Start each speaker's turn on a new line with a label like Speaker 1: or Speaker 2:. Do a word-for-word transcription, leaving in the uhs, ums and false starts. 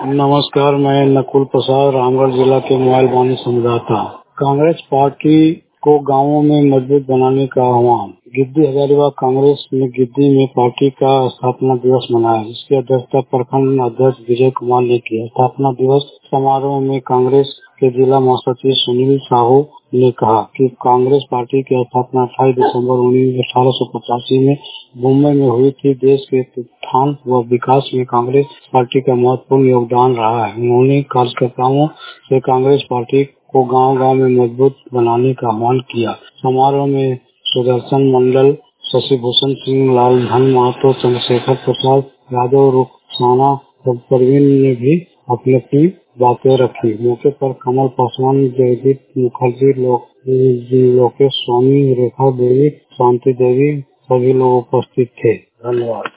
Speaker 1: नमस्कार, मैं नकुल प्रसाद रामगढ़ जिला के मोबाइल वाणी संवाददाता। कांग्रेस पार्टी को गांवों में मजबूत बनाने का आह्वान। गिद्दी हजारीबाग कांग्रेस ने गिद्दी में पार्टी का स्थापना दिवस मनाया, जिसकी अध्यक्षता प्रखंड अध्यक्ष विजय कुमार ने की। स्थापना दिवस समारोह में कांग्रेस के जिला महासचिव सुनील साहू ने कहा कि कांग्रेस पार्टी की स्थापना अट्ठाईस दिसंबर अठारह सौ पचासी में मुंबई में हुई थी। देश के उत्थान व विकास में कांग्रेस पार्टी का महत्वपूर्ण योगदान रहा है। उन्होंने कार्यकर्ताओं से कांग्रेस पार्टी को गांव-गांव में मजबूत बनाने का आह्वान किया। समारोह में सुदर्शन मंडल, शशिभूषण सिंह, लालधन महतो, चंद्रशेखर प्रसाद यादव, रुखसाना और परवीन ने भी अपनी अपनी बातें रखी। मौके पर कमल पासवान, जयदीप मुखर्जी, लो, लोकेश स्वामी, रेखा देवी, शांति देवी सभी लोग उपस्थित थे। धन्यवाद।